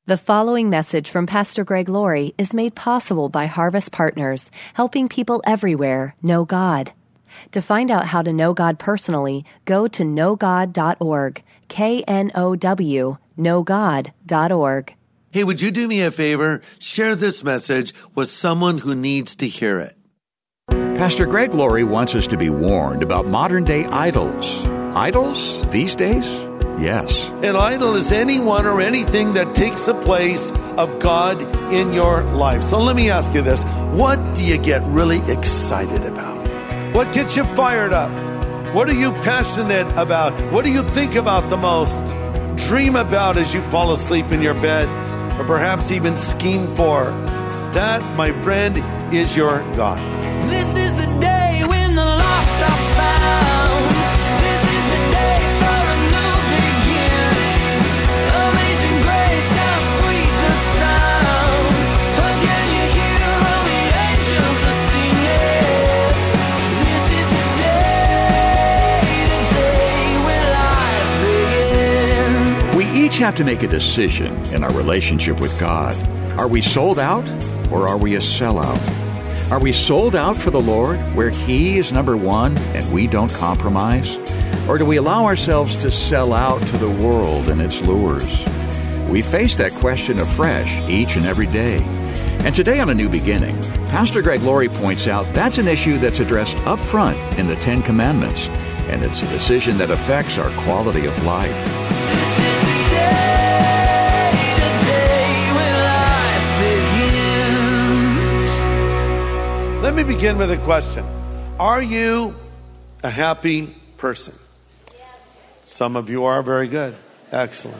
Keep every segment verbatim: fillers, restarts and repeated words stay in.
The following message from Pastor Greg Laurie is made possible by Harvest Partners, helping people everywhere know God. To find out how to know God personally, go to know god dot org, K N O W, know god dot org. Hey, would you do me a favor? Share this message with someone who needs to hear it. Pastor Greg Laurie wants us to be warned about modern-day idols. Idols these days? Yes. An idol is anyone or anything that takes the place of God in your life. So let me ask you this. What do you get really excited about? What gets you fired up? What are you passionate about? What do you think about the most? Dream about as you fall asleep in your bed, or perhaps even scheme for? That, my friend, is your God. This is the day when the lost are found. This is the day for a new beginning. Amazing grace, how sweet the sound. Again you hear all the angels are singing. This is the day, the day when life begins. We each have to make a decision in our relationship with God. Are we sold out or are we a sellout? Are we sold out for the Lord, where He is number one and we don't compromise? Or do we allow ourselves to sell out to the world and its lures? We face that question afresh each and every day. And today on A New Beginning, Pastor Greg Laurie points out that's an issue that's addressed up front in the Ten Commandments, and it's a decision that affects our quality of life. This is the day, the day when life begins. Let me begin with a question. Are you a happy person? Some of you are. Very good. Excellent.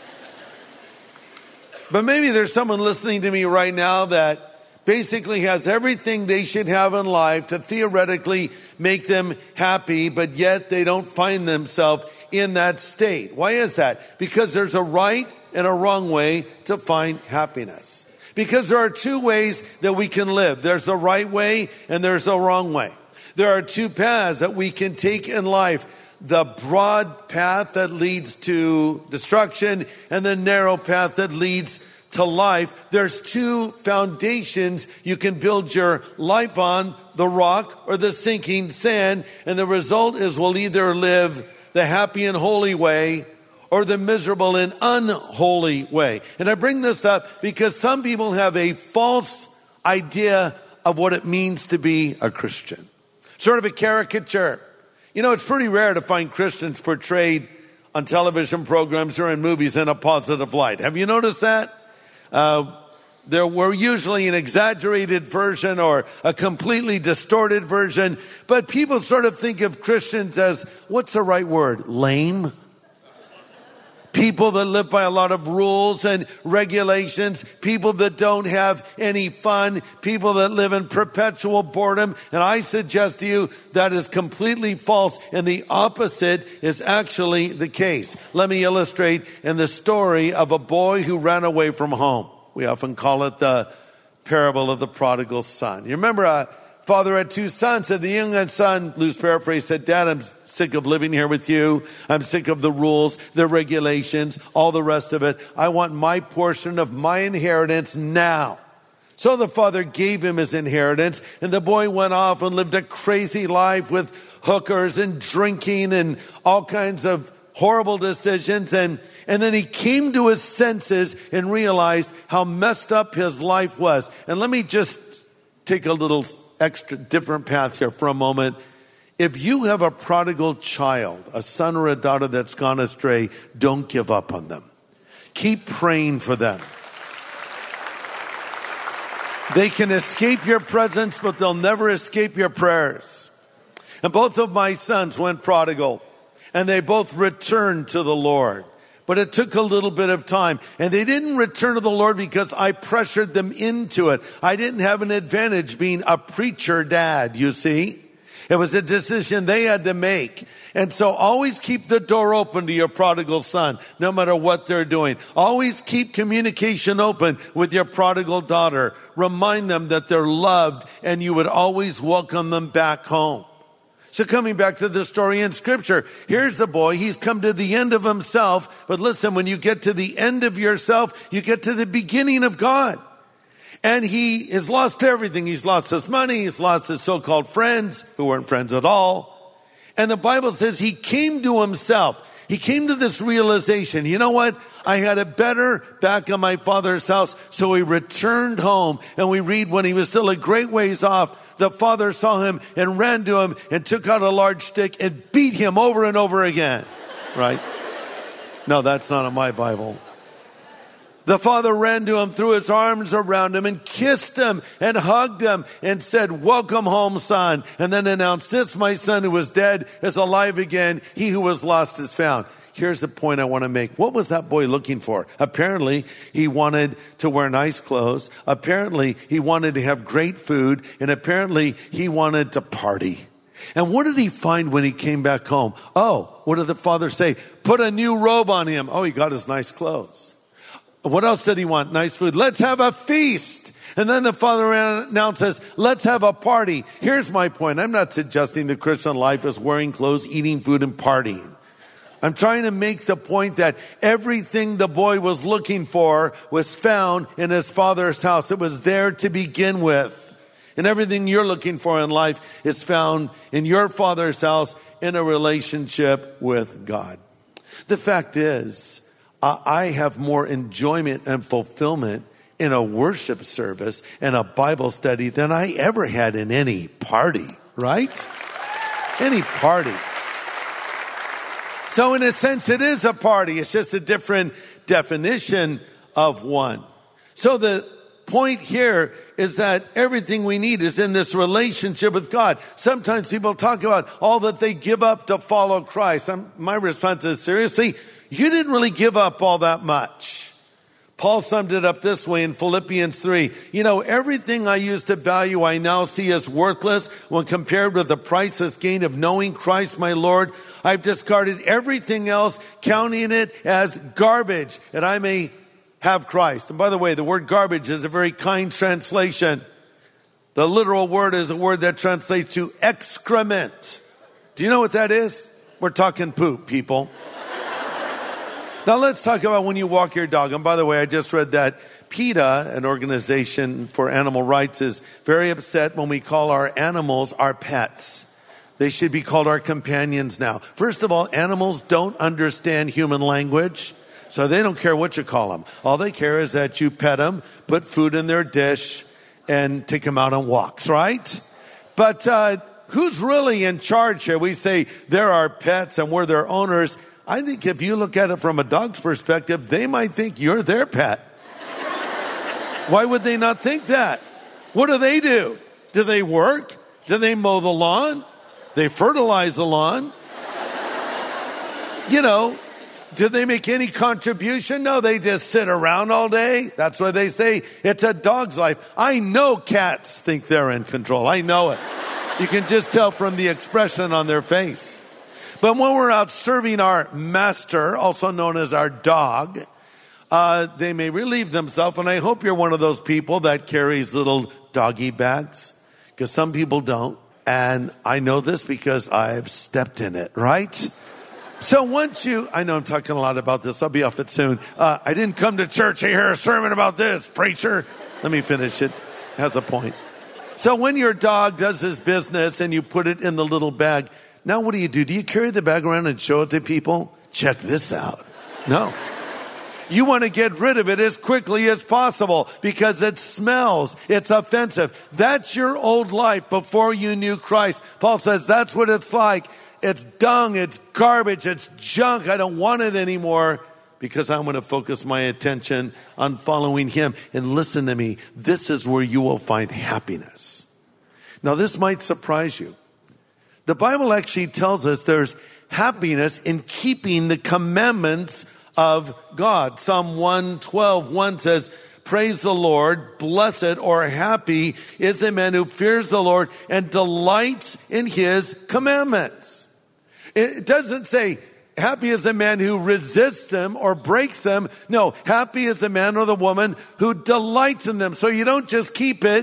But maybe there's someone listening to me right now that basically has everything they should have in life to theoretically make them happy, but yet they don't find themselves in that state. Why is that? Because there's a right and a wrong way to find happiness. Because there are two ways that we can live. There's a right way and there's a wrong way. There are two paths that we can take in life. The broad path that leads to destruction and the narrow path that leads to life. There's two foundations you can build your life on, the rock or the sinking sand. And the result is we'll either live the happy and holy way or the miserable and unholy way. And I bring this up because some people have a false idea of what it means to be a Christian. Sort of a caricature. You know, it's pretty rare to find Christians portrayed on television programs or in movies in a positive light. Have you noticed that? Uh, there were usually an exaggerated version or a completely distorted version. But people sort of think of Christians as, what's the right word? Lame? People that live by a lot of rules and regulations, people that don't have any fun, people that live in perpetual boredom. And I suggest to you that is completely false, and the opposite is actually the case. Let me illustrate in the story of a boy who ran away from home. We often call it the parable of the prodigal son. You remember a father had two sons, and the youngest son, loose paraphrase, said, "Dad, I'm sick of living here with you. I'm sick of the rules, the regulations, all the rest of it. I want my portion of my inheritance now." So the father gave him his inheritance, and the boy went off and lived a crazy life with hookers and drinking and all kinds of horrible decisions. And, and then he came to his senses and realized how messed up his life was. And let me just take a little extra different path here for a moment. If you have a prodigal child, a son or a daughter that's gone astray, don't give up on them. Keep praying for them. They can escape your presence, but they'll never escape your prayers. And both of my sons went prodigal, and they both returned to the Lord. But it took a little bit of time. And they didn't return to the Lord because I pressured them into it. I didn't have an advantage being a preacher dad, you see. It was a decision they had to make. And so always keep the door open to your prodigal son, no matter what they're doing. Always keep communication open with your prodigal daughter. Remind them that they're loved and you would always welcome them back home. So coming back to the story in Scripture, here's the boy. He's come to the end of himself. But listen, when you get to the end of yourself, you get to the beginning of God. And he has lost everything. He's lost his money. He's lost his so-called friends who weren't friends at all. And the Bible says he came to himself. He came to this realization, you know what? I had it better back in my father's house. So he returned home. And we read when he was still a great ways off, the father saw him and ran to him and took out a large stick and beat him over and over again. Right? No, that's not in my Bible. The father ran to him, threw his arms around him and kissed him and hugged him and said, welcome home, son. And then announced, this, my son who was dead, is alive again. He who was lost is found. Here's the point I want to make. What was that boy looking for? Apparently, he wanted to wear nice clothes. Apparently, he wanted to have great food. And apparently, he wanted to party. And what did he find when he came back home? Oh, what did the father say? Put a new robe on him. Oh, he got his nice clothes. What else did he want? Nice food. Let's have a feast. And then the father announces, let's have a party. Here's my point. I'm not suggesting the Christian life is wearing clothes, eating food, and partying. I'm trying to make the point that everything the boy was looking for was found in his father's house. It was there to begin with. And everything you're looking for in life is found in your father's house in a relationship with God. The fact is, I have more enjoyment and fulfillment in a worship service and a Bible study than I ever had in any party, right? Any party. So in a sense, it is a party. It's just a different definition of one. So the point here is that everything we need is in this relationship with God. Sometimes people talk about all that they give up to follow Christ. I'm, my response is, seriously, you didn't really give up all that much. Paul summed it up this way in Philippians three. You know, everything I used to value, I now see as worthless when compared with the priceless gain of knowing Christ my Lord. I've discarded everything else, counting it as garbage, that I may have Christ. And by the way, the word garbage is a very kind translation. The literal word is a word that translates to excrement. Do you know what that is? We're talking poop, people. Now let's talk about when you walk your dog. And by the way, I just read that PETA, an organization for animal rights, is very upset when we call our animals our pets. They should be called our companions now. First of all, animals don't understand human language, so they don't care what you call them. All they care is that you pet them, put food in their dish, and take them out on walks, right? But uh, who's really in charge here? We say they're our pets and we're their owners. I think if you look at it from a dog's perspective, they might think you're their pet. Why would they not think that? What do they do? Do they work? Do they mow the lawn? They fertilize the lawn? You know, do they make any contribution? No, they just sit around all day. That's why they say it's a dog's life. I know cats think they're in control. I know it. You can just tell from the expression on their face. But when we're out serving our master, also known as our dog, uh, they may relieve themselves. And I hope you're one of those people that carries little doggy bags, because some people don't. And I know this because I've stepped in it, right? So once you, I know I'm talking a lot about this. I'll be off it soon. Uh, I didn't come to church to hear a sermon about this, preacher. Let me finish it. It has a point. So when your dog does his business and you put it in the little bag, now what do you do? Do you carry the bag around and show it to people? Check this out. No. You want to get rid of it as quickly as possible because it smells. It's offensive. That's your old life before you knew Christ. Paul says that's what it's like. It's dung. It's garbage. It's junk. I don't want it anymore because I'm going to focus my attention on following him. And listen to me. This is where you will find happiness. Now, this might surprise you. The Bible actually tells us there's happiness in keeping the commandments of God. Psalm one twelve, one says, praise the Lord, blessed or happy is a man who fears the Lord and delights in his commandments. It doesn't say happy is a man who resists them or breaks them. No, happy is the man or the woman who delights in them. So you don't just keep it,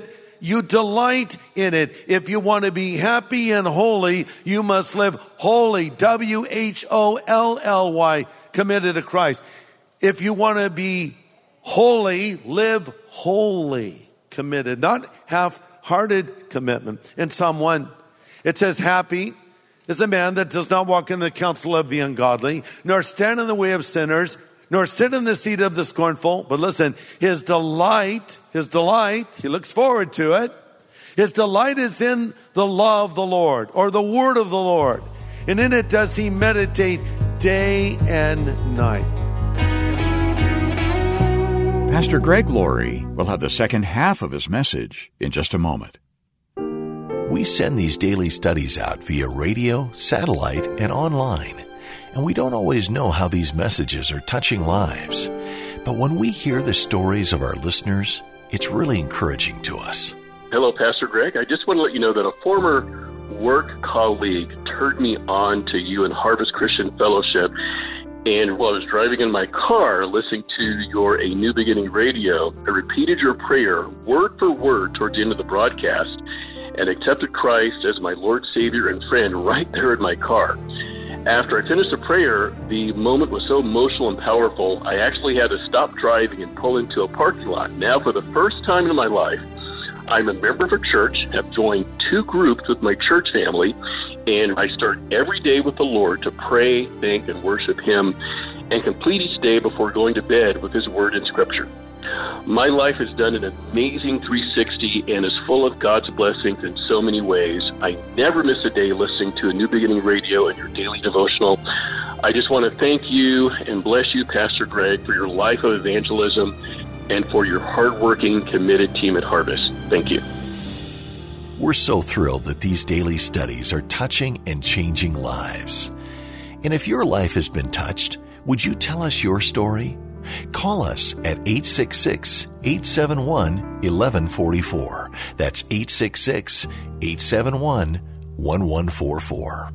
you delight in it. If you want to be happy and holy, you must live holy, W H O L L Y, committed to Christ. If you want to be holy, live holy, committed, not half-hearted commitment. In Psalm one, it says, happy is the man that does not walk in the counsel of the ungodly, nor stand in the way of sinners, nor sit in the seat of the scornful. But listen, his delight, his delight, he looks forward to it. His delight is in the law of the Lord, or the word of the Lord. And in it does he meditate day and night. Pastor Greg Laurie will have the second half of his message in just a moment. We send these daily studies out via radio, satellite, and online. And we don't always know how these messages are touching lives. But when we hear the stories of our listeners, it's really encouraging to us. Hello, Pastor Greg. I just want to let you know that a former work colleague turned me on to you and Harvest Christian Fellowship. And while I was driving in my car listening to your A New Beginning radio, I repeated your prayer word for word toward the end of the broadcast and accepted Christ as my Lord, Savior, and friend right there in my car. After I finished the prayer, the moment was so emotional and powerful, I actually had to stop driving and pull into a parking lot. Now, for the first time in my life, I'm a member of a church, have joined two groups with my church family, and I start every day with the Lord to pray, thank, and worship Him, and complete each day before going to bed with His Word and Scripture. My life has done an amazing three sixty and is full of God's blessings in so many ways. I never miss a day listening to A New Beginning Radio and your daily devotional. I just want to thank you and bless you, Pastor Greg, for your life of evangelism and for your hardworking, committed team at Harvest. Thank you. We're so thrilled that these daily studies are touching and changing lives. And if your life has been touched, would you tell us your story? Call us at eight six six, eight seven one, one one four four. That's eight six six, eight seven one, one one four four.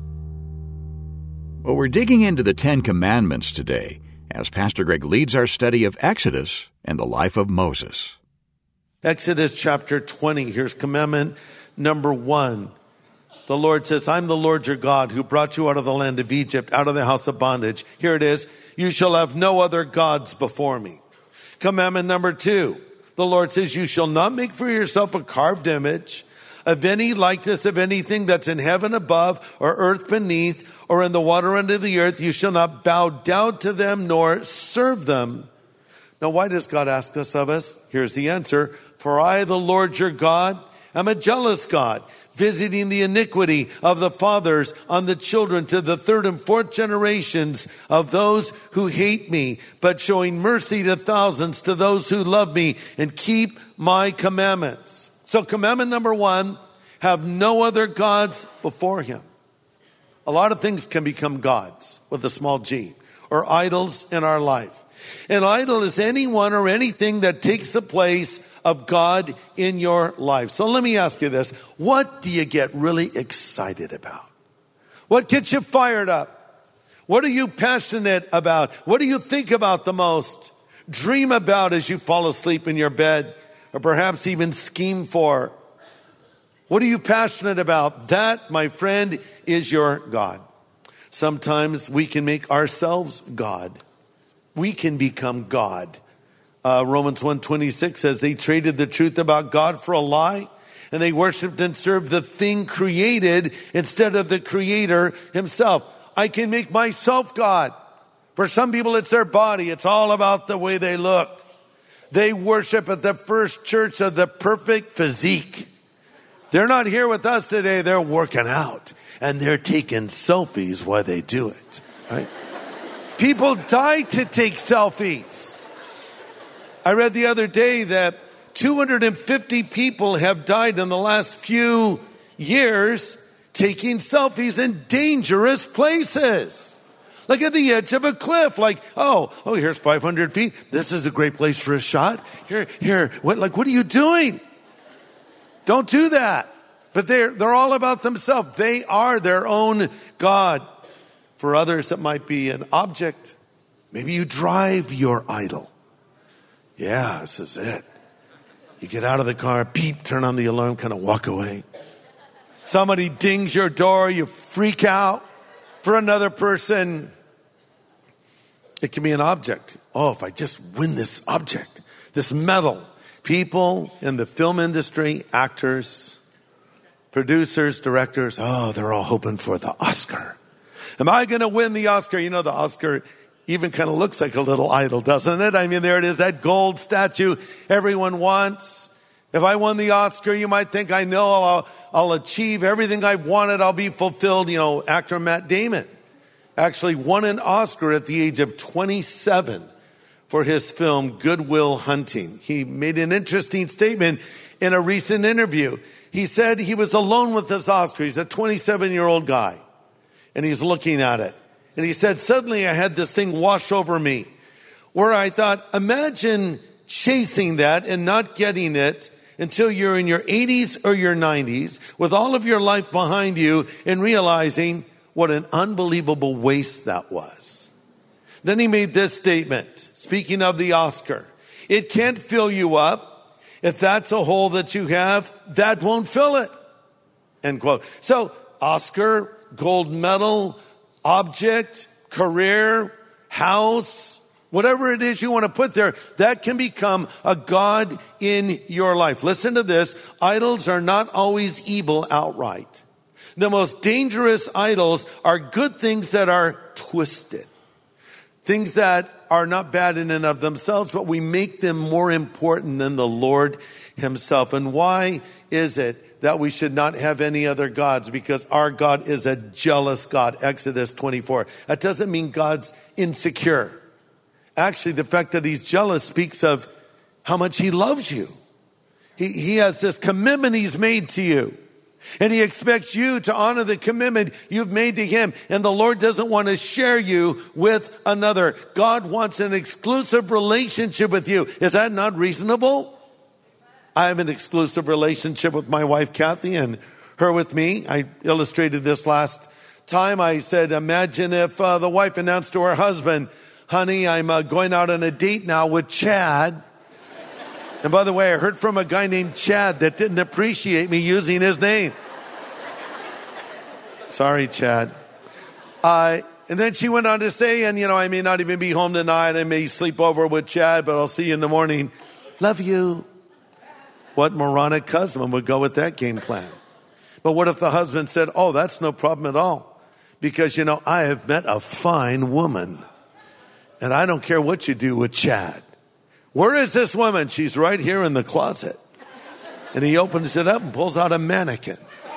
Well, we're digging into the Ten Commandments today as Pastor Greg leads our study of Exodus and the life of Moses. Exodus chapter twenty, here's commandment number one. The Lord says, I'm the Lord your God who brought you out of the land of Egypt, out of the house of bondage. Here it is. You shall have no other gods before me. Commandment number two. The Lord says, you shall not make for yourself a carved image of any likeness of anything that's in heaven above or earth beneath or in the water under the earth. You shall not bow down to them nor serve them. Now, why does God ask this of us? Here's the answer. For I, the Lord your God, am a jealous God, visiting the iniquity of the fathers on the children to the third and fourth generations of those who hate me, but showing mercy to thousands to those who love me and keep my commandments. So commandment number one, have no other gods before him. A lot of things can become gods with a small g, or idols in our life. An idol is anyone or anything that takes the place of God in your life. So let me ask you this. What do you get really excited about? What gets you fired up? What are you passionate about? What do you think about the most? Dream about as you fall asleep in your bed, or perhaps even scheme for? What are you passionate about? That, my friend, is your God. Sometimes we can make ourselves God. We can become God. Uh, Romans one twenty-six says they traded the truth about God for a lie, and they worshiped and served the thing created instead of the Creator himself. I can make myself God. For some people, it's their body. It's all about the way they look. They worship at the First Church of the perfect physique. They're not here with us today. They're working out, and they're taking selfies while they do it. Right? People die to take selfies. I read the other day that two hundred fifty people have died in the last few years taking selfies in dangerous places. Like at the edge of a cliff, like, oh, oh, here's five hundred feet. This is a great place for a shot. Here, here, what, like, what are you doing? Don't do that. But they're, they're all about themselves. They are their own God. For others, it might be an object. Maybe you drive your idol. Yeah, this is it. You get out of the car, beep, turn on the alarm, kind of walk away. Somebody dings your door, you freak out. For another person, it can be an object. Oh, if I just win this object, this medal. People in the film industry, actors, producers, directors, oh, they're all hoping for the Oscar. Am I going to win the Oscar? You know, the Oscar even kind of looks like a little idol, doesn't it? I mean, there it is, that gold statue everyone wants. If I won the Oscar, you might think, I know I'll, I'll achieve everything I've wanted. I'll be fulfilled. You know, actor Matt Damon actually won an Oscar at the age of twenty-seven for his film Good Will Hunting. He made an interesting statement in a recent interview. He said he was alone with this Oscar. He's a twenty-seven-year-old guy, and he's looking at it. And he said, suddenly I had this thing wash over me where I thought, imagine chasing that and not getting it until you're in your eighties or your nineties with all of your life behind you and realizing what an unbelievable waste that was. Then he made this statement, speaking of the Oscar. It can't fill you up. If that's a hole that you have, that won't fill it. End quote. So Oscar, gold medal, object, career, house, whatever it is you want to put there, that can become a god in your life. Listen to this. Idols are not always evil outright. The most dangerous idols are good things that are twisted. Things that are not bad in and of themselves, but we make them more important than the Lord himself. And why is it that we should not have any other gods? Because our God is a jealous God. Exodus twenty-four. That doesn't mean God's insecure. Actually, the fact that he's jealous speaks of how much he loves you. He, he has this commitment he's made to you. And he expects you to honor the commitment you've made to him. And the Lord doesn't want to share you with another. God wants an exclusive relationship with you. Is that not reasonable? I have an exclusive relationship with my wife, Kathy, and her with me. I illustrated this last time. I said, imagine if uh, the wife announced to her husband, honey, I'm uh, going out on a date now with Chad. And by the way, I heard from a guy named Chad that didn't appreciate me using his name. Sorry, Chad. Uh, and then she went on to say, and you know, I may not even be home tonight. I may sleep over with Chad, but I'll see you in the morning. Love you. What moronic husband would go with that game plan? But what if the husband said, oh, that's no problem at all. Because, you know, I have met a fine woman. And I don't care what you do with Chad. Where is this woman? She's right here in the closet. And he opens it up and pulls out a mannequin.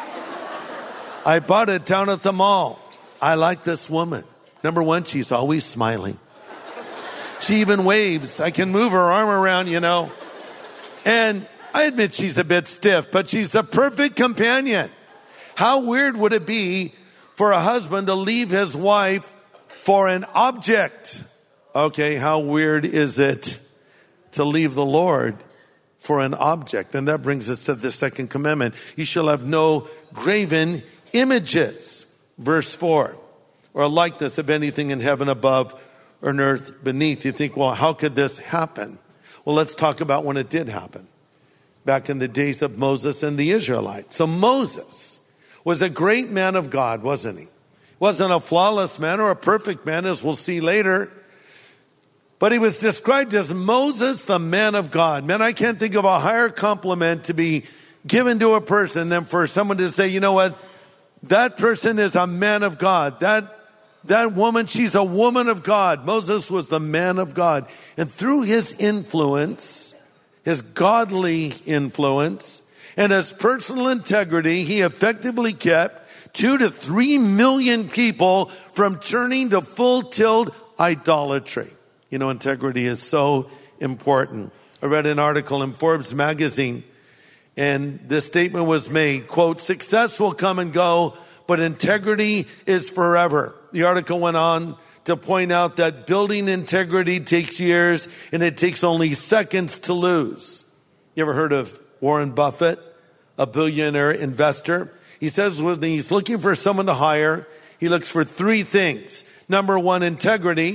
I bought it down at the mall. I like this woman. Number one, she's always smiling. She even waves. I can move her arm around, you know. And I admit she's a bit stiff, but she's the perfect companion. How weird would it be for a husband to leave his wife for an object? Okay, how weird is it to leave the Lord for an object? And that brings us to the second commandment. You shall have no graven images. Verse four, or a likeness of anything in heaven above or in earth beneath. You think, well, how could this happen? Well, let's talk about when it did happen. Back in the days of Moses and the Israelites. So Moses was a great man of God, wasn't he? Wasn't a flawless man or a perfect man, as we'll see later. But he was described as Moses, the man of God. Man, I can't think of a higher compliment to be given to a person than for someone to say, you know what? That person is a man of God. That, that woman, she's a woman of God. Moses was the man of God. And through his influence, his godly influence, and his personal integrity, he effectively kept two to three million people from turning to full-tilt idolatry. You know, integrity is so important. I read an article in Forbes magazine, and this statement was made, quote, success will come and go, but integrity is forever. The article went on to point out that building integrity takes years, and it takes only seconds to lose. You ever heard of Warren Buffett, a billionaire investor? He says when he's looking for someone to hire, he looks for three things. Number one, integrity.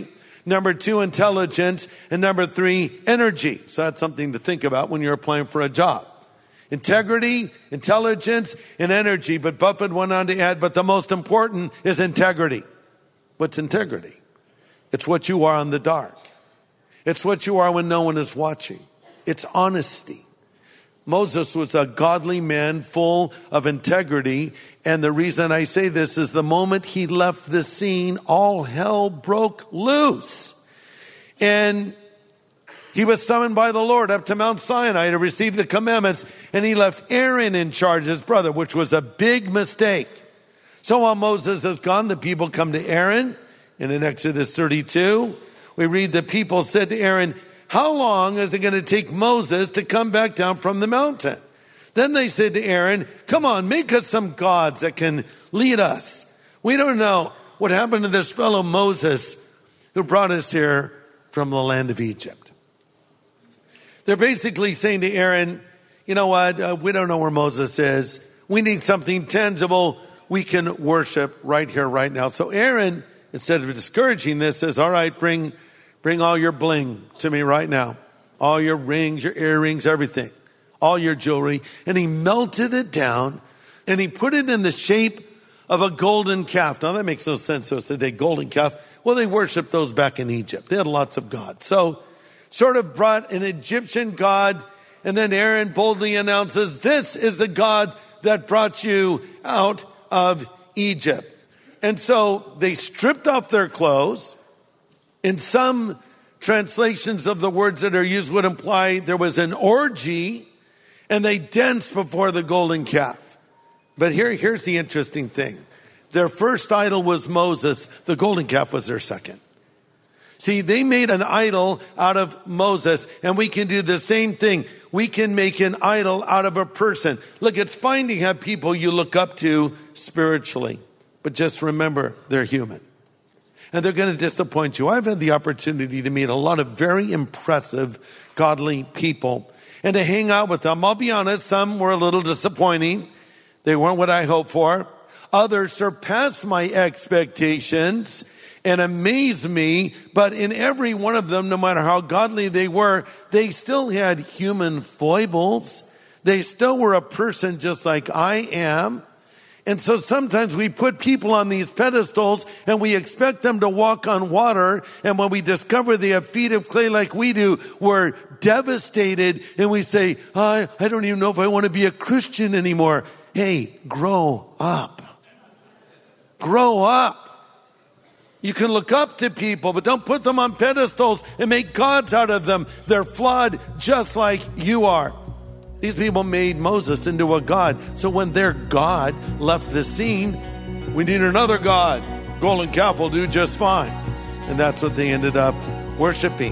Number two, intelligence. And number three, energy. So that's something to think about when you're applying for a job. Integrity, intelligence, and energy. But Buffett went on to add, but the most important is integrity. What's integrity? It's what you are in the dark. It's what you are when no one is watching. It's honesty. Moses was a godly man full of integrity. And the reason I say this is the moment he left the scene, all hell broke loose. And he was summoned by the Lord up to Mount Sinai to receive the commandments. And he left Aaron in charge, his brother, which was a big mistake. So while Moses is gone, the people come to Aaron. And in Exodus thirty-two, we read the people said to Aaron, how long is it going to take Moses to come back down from the mountain? Then they said to Aaron, come on, make us some gods that can lead us. We don't know what happened to this fellow Moses who brought us here from the land of Egypt. They're basically saying to Aaron, you know what, uh, we don't know where Moses is. We need something tangible we can worship right here, right now. So Aaron, instead of discouraging this, says, all right, bring Bring all your bling to me right now. All your rings, your earrings, everything. All your jewelry. And he melted it down and he put it in the shape of a golden calf. Now that makes no sense to us today, golden calf. Well, they worshiped those back in Egypt. They had lots of gods. So sort of brought an Egyptian god, and then Aaron boldly announces, this is the God that brought you out of Egypt. And so they stripped off their clothes. In some translations of the words that are used would imply there was an orgy and they danced before the golden calf. But here, here's the interesting thing. Their first idol was Moses. The golden calf was their second. See, they made an idol out of Moses, and we can do the same thing. We can make an idol out of a person. Look, it's fine to have people you look up to spiritually, but just remember they're human. And they're going to disappoint you. I've had the opportunity to meet a lot of very impressive, godly people and to hang out with them. I'll be honest, some were a little disappointing. They weren't what I hoped for. Others surpassed my expectations and amazed me. But in every one of them, no matter how godly they were, they still had human foibles. They still were a person just like I am. And so sometimes we put people on these pedestals and we expect them to walk on water. And when we discover they have feet of clay like we do, we're devastated and we say, I, I don't even know if I want to be a Christian anymore. Hey, grow up. Grow up. You can look up to people, but don't put them on pedestals and make gods out of them. They're flawed just like you are. These people made Moses into a god. So when their God left the scene, we need another god. Golden calf will do just fine. And that's what they ended up worshiping.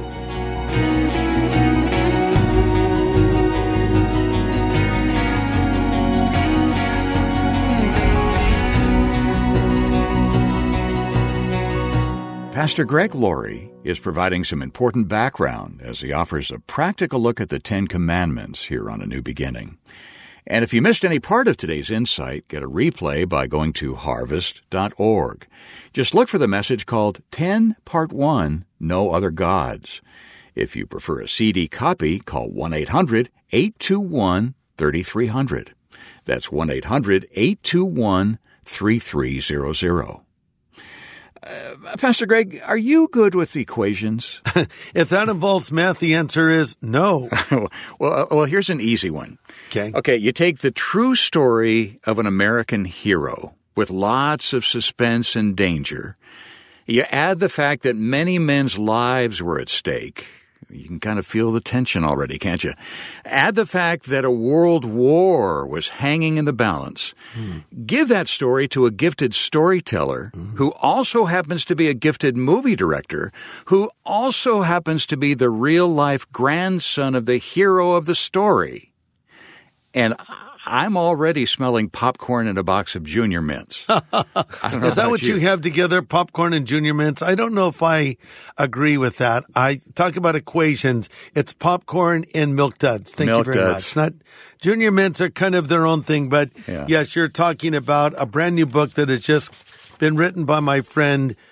Pastor Greg Laurie is providing some important background as he offers a practical look at the Ten Commandments here on A New Beginning. And if you missed any part of today's insight, get a replay by going to harvest dot org. Just look for the message called ten Part one, No Other Gods. If you prefer a C D copy, call one eight hundred eight two one three three zero zero. That's one eight hundred eight two one three three zero zero. Uh, Pastor Greg, are you good with equations? If that involves math, the answer is no. well, uh, well, here's an easy one. Okay. Okay, you take the true story of an American hero with lots of suspense and danger. You add the fact that many men's lives were at stake. You can kind of feel the tension already, can't you? Add the fact that a world war was hanging in the balance. Mm. Give that story to a gifted storyteller mm. who also happens to be a gifted movie director, who also happens to be the real-life grandson of the hero of the story. And I'm already smelling popcorn and a box of Junior Mints. I don't know Is that what you. you have together, popcorn and Junior Mints? I don't know if I agree with that. I talk about equations. It's popcorn and Milk Duds. Thank Milk you very Duds. much. Not Junior Mints are kind of their own thing, but yeah. yes, you're talking about a brand new book that has just been written by my friend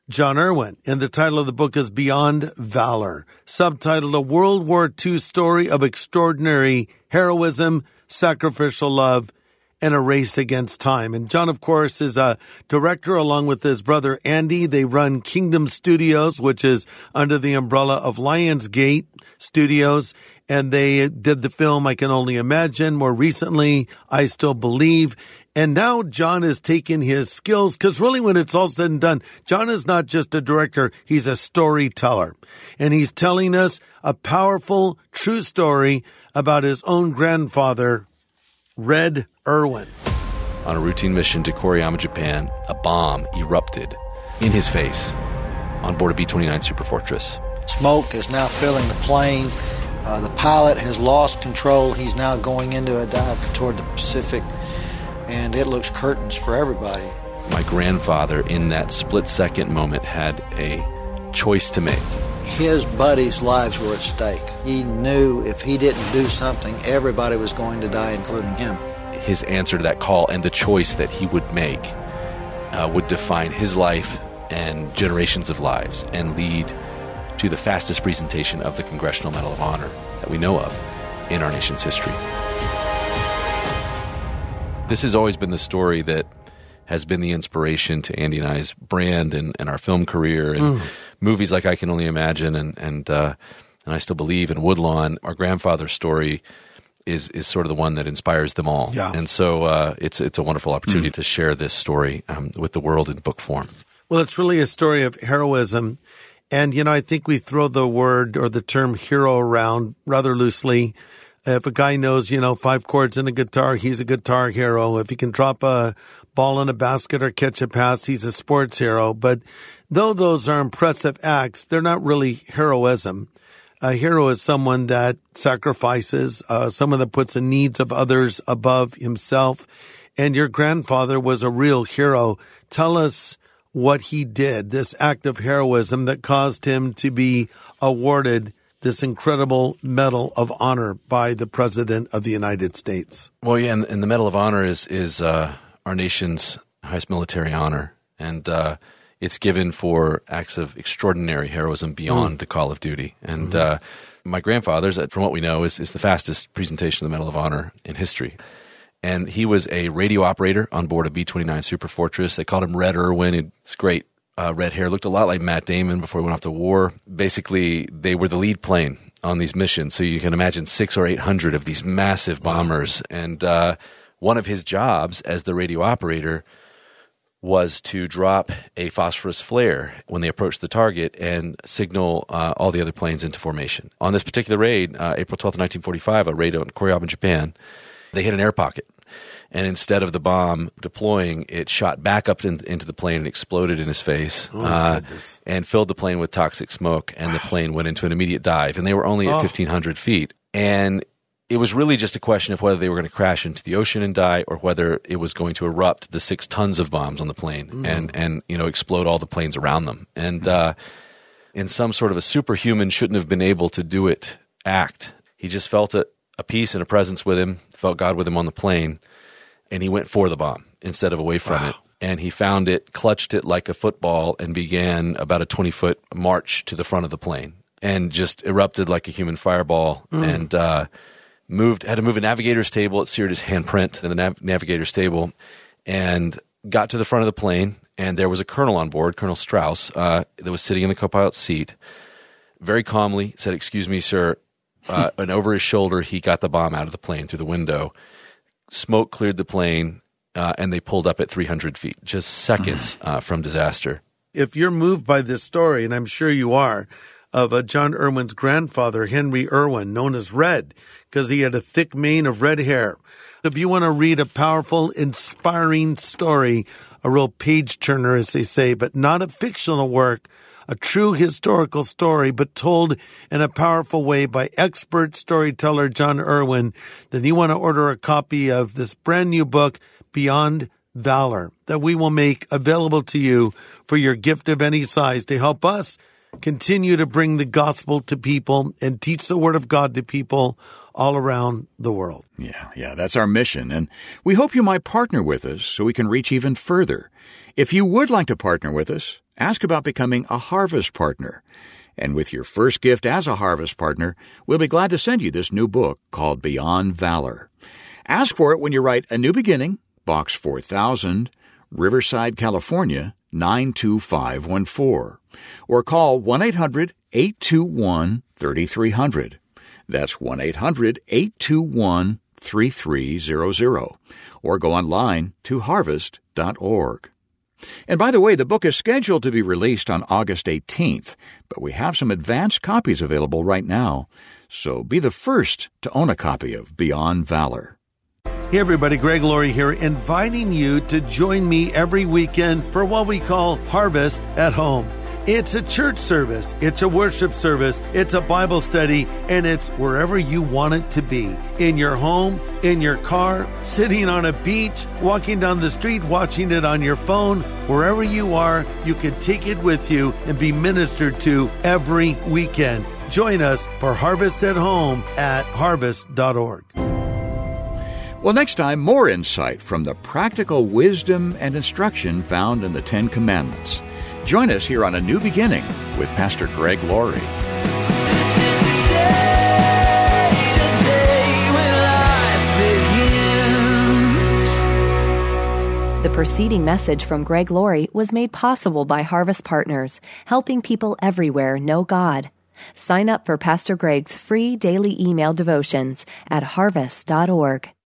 John Irwin, and the title of the book is Beyond Valor, subtitled A World War Two Story of Extraordinary Heroism, Sacrificial Love, and a Race Against Time. And John, of course, is a director along with his brother Andy. They run Kingdom Studios, which is under the umbrella of Lionsgate Studios. And they did the film I Can Only Imagine. More recently, I Still Believe. And now John has taken his skills, because really when it's all said and done, John is not just a director, he's a storyteller. And he's telling us a powerful, true story about his own grandfather, Red Irwin. On a routine mission to Koriyama, Japan, a bomb erupted in his face on board a B twenty-nine Superfortress. Smoke is now filling the plane. Uh, the pilot has lost control. He's now going into a dive toward the Pacific, and it looks curtains for everybody. My grandfather, in that split-second moment, had a choice to make. His buddies' lives were at stake. He knew if he didn't do something, everybody was going to die, including him. His answer to that call and the choice that he would make uh, would define his life and generations of lives and lead to the fastest presentation of the Congressional Medal of Honor that we know of in our nation's history. This has always been the story that has been the inspiration to Andy and I's brand and, and our film career and mm. movies like I Can Only Imagine and and, uh, and I Still Believe and Woodlawn. Our grandfather's story is is sort of the one that inspires them all. Yeah. And so uh, it's it's a wonderful opportunity mm. to share this story um, with the world in book form. Well, it's really a story of heroism. And, you know, I think we throw the word or the term hero around rather loosely. If a guy knows, you know, five chords in a guitar, he's a guitar hero. If he can drop a ball in a basket or catch a pass, he's a sports hero. But though those are impressive acts, they're not really heroism. A hero is someone that sacrifices, uh, someone that puts the needs of others above himself. And your grandfather was a real hero. Tell us what he did, this act of heroism that caused him to be awarded this incredible Medal of Honor by the President of the United States. Well, yeah, and, and the Medal of Honor is is uh, our nation's highest military honor, and uh, it's given for acts of extraordinary heroism beyond mm. the call of duty. And mm-hmm. uh, my grandfather's, from what we know, is, is the fastest presentation of the Medal of Honor in history. And he was a radio operator on board a B twenty-nine Superfortress. They called him Red Irwin. It's great. Uh, red hair, looked a lot like Matt Damon before he went off to war. Basically, they were the lead plane on these missions. So you can imagine six or eight hundred of these massive bombers. Wow. And uh, one of his jobs as the radio operator was to drop a phosphorus flare when they approached the target and signal uh, all the other planes into formation. On this particular raid, uh, April twelfth, nineteen forty-five, a raid on Koriyama, Japan, they hit an air pocket. And instead of the bomb deploying, it shot back up in, into the plane and exploded in his face oh, uh, and filled the plane with toxic smoke. And wow. the plane went into an immediate dive. And they were only at oh. fifteen hundred feet. And it was really just a question of whether they were going to crash into the ocean and die or whether it was going to erupt the six tons of bombs on the plane mm. and, and you know explode all the planes around them. And uh, in some sort of a superhuman shouldn't have been able to do it act, he just felt a, a peace and a presence with him, felt God with him on the plane. And he went for the bomb instead of away from wow. it. And he found it, clutched it like a football, and began about a twenty-foot march to the front of the plane. And just erupted like a human fireball mm. and uh, moved. Had to move a navigator's table. It seared his handprint in the nav- navigator's table. And got to the front of the plane. And there was a colonel on board, Colonel Strauss, uh, that was sitting in the co-pilot's seat. Very calmly said, "Excuse me, sir." Uh, and over his shoulder, he got the bomb out of the plane through the window. Smoke cleared the plane, uh, and they pulled up at three hundred feet, just seconds uh, from disaster. If you're moved by this story, and I'm sure you are, of uh, John Irwin's grandfather, Henry Irwin, known as Red, because he had a thick mane of red hair. If you want to read a powerful, inspiring story, a real page-turner, as they say, but not a fictional work, a true historical story, but told in a powerful way by expert storyteller John Irwin, then you want to order a copy of this brand new book, Beyond Valor, that we will make available to you for your gift of any size to help us continue to bring the gospel to people and teach the word of God to people all around the world. Yeah, yeah, that's our mission. And we hope you might partner with us so we can reach even further. If you would like to partner with us, Ask about becoming a Harvest Partner. And with your first gift as a Harvest Partner, we'll be glad to send you this new book called Beyond Valor. Ask for it when you write A New Beginning, Box four thousand, Riverside, California, nine two five one four. Or call one eight hundred eight two one three three zero zero. That's one eight hundred eight two one three three zero zero. Or go online to harvest dot org. And by the way, the book is scheduled to be released on August eighteenth, but we have some advanced copies available right now. So be the first to own a copy of Beyond Valor. Hey everybody, Greg Laurie here, inviting you to join me every weekend for what we call Harvest at Home. It's a church service, it's a worship service, it's a Bible study, and it's wherever you want it to be. In your home, in your car, sitting on a beach, walking down the street, watching it on your phone. Wherever you are, you can take it with you and be ministered to every weekend. Join us for Harvest at Home at harvest dot org. Well, next time, more insight from the practical wisdom and instruction found in the Ten Commandments. Join us here on A New Beginning with Pastor Greg Laurie. The preceding message from Greg Laurie was made possible by Harvest Partners, helping people everywhere know God. Sign up for Pastor Greg's free daily email devotions at harvest dot org.